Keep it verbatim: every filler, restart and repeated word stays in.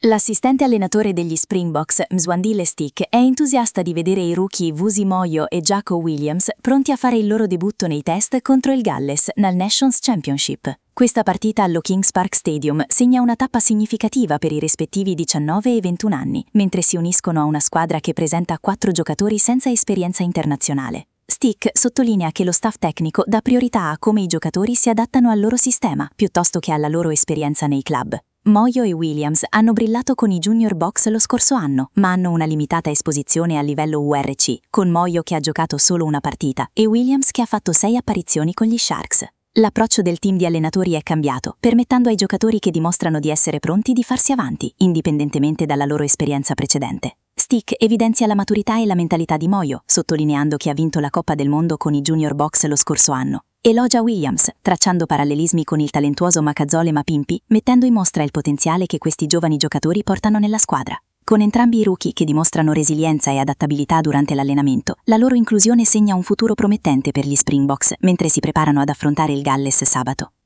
L'assistente allenatore degli Springboks, Mzwandile Stick, è entusiasta di vedere i rookie Vusi Moyo e Jaco Williams pronti a fare il loro debutto nei test contro il Galles nel Nations Championship. Questa partita allo Kings Park Stadium segna una tappa significativa per i rispettivi diciannove e ventuno anni, mentre si uniscono a una squadra che presenta quattro giocatori senza esperienza internazionale. Stick sottolinea che lo staff tecnico dà priorità a come i giocatori si adattano al loro sistema, piuttosto che alla loro esperienza nei club. Moyo e Williams hanno brillato con i Junior Box lo scorso anno, ma hanno una limitata esposizione a livello U R C, con Moyo che ha giocato solo una partita e Williams che ha fatto sei apparizioni con gli Sharks. L'approccio del team di allenatori è cambiato, permettendo ai giocatori che dimostrano di essere pronti di farsi avanti, indipendentemente dalla loro esperienza precedente. Stick evidenzia la maturità e la mentalità di Moyo, sottolineando che ha vinto la Coppa del Mondo con i Junior Box lo scorso anno. Elogia Williams, tracciando parallelismi con il talentuoso Makazole Mapimpi, mettendo in mostra il potenziale che questi giovani giocatori portano nella squadra. Con entrambi i rookie che dimostrano resilienza e adattabilità durante l'allenamento, la loro inclusione segna un futuro promettente per gli Springboks mentre si preparano ad affrontare il Galles sabato.